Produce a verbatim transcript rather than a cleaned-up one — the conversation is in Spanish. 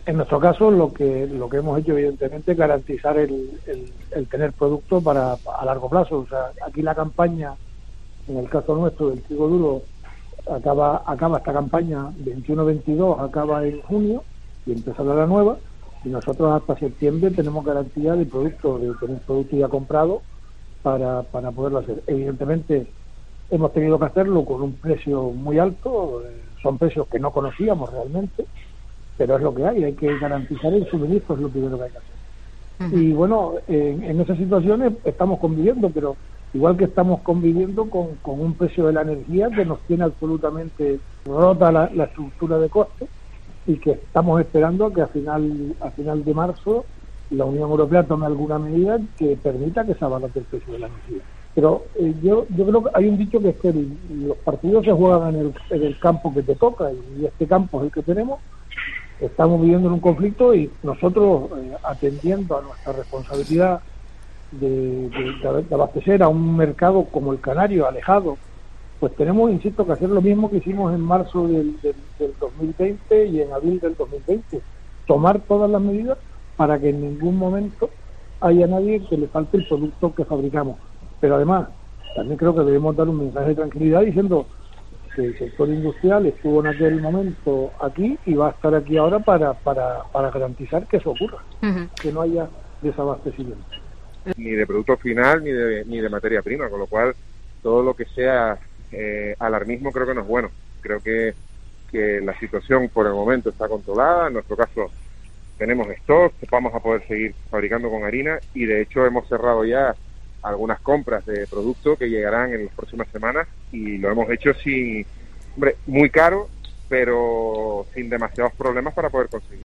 En nuestro caso, lo que lo que hemos hecho, evidentemente, es garantizar el, el, el tener producto para a largo plazo. O sea, aquí la campaña, en el caso nuestro del trigo duro, acaba acaba esta campaña veintiuno veintidós, acaba en junio y empezará la nueva, y nosotros hasta septiembre tenemos garantía de producto, de tener producto ya comprado para, para poderlo hacer. Evidentemente, hemos tenido que hacerlo con un precio muy alto, eh, son precios que no conocíamos realmente, pero es lo que hay, hay que garantizar el suministro, es lo primero que hay que hacer. Uh-huh. Y bueno, en, en esas situaciones estamos conviviendo, pero igual que estamos conviviendo con, con un precio de la energía que nos tiene absolutamente rota la, la estructura de costes, y que estamos esperando a que a final, a final de marzo la Unión Europea tome alguna medida que permita que se abarate el precio de la energía. Pero eh, yo yo creo que hay un dicho que es que el, los partidos se juegan en el, en el campo que te toca, y este campo es el que tenemos. Estamos viviendo en un conflicto y nosotros, eh, atendiendo a nuestra responsabilidad de, de, de abastecer a un mercado como el canario, alejado, pues tenemos, insisto, que hacer lo mismo que hicimos en marzo del, del, del dos mil veinte y en abril del dos mil veinte, tomar todas las medidas para que en ningún momento haya nadie que le falte el producto que fabricamos. Pero además, también creo que debemos dar un mensaje de tranquilidad diciendo que el sector industrial estuvo en aquel momento aquí y va a estar aquí ahora para, para, para garantizar que eso ocurra, uh-huh. que no haya desabastecimiento. Ni de producto final ni de, ni de materia prima, con lo cual todo lo que sea eh, alarmismo creo que no es bueno. Creo que, que la situación por el momento está controlada. En nuestro caso tenemos stock, vamos a poder seguir fabricando con harina, y de hecho hemos cerrado ya algunas compras de productos que llegarán en las próximas semanas, y lo hemos hecho sin, hombre, muy caro, pero sin demasiados problemas para poder conseguir.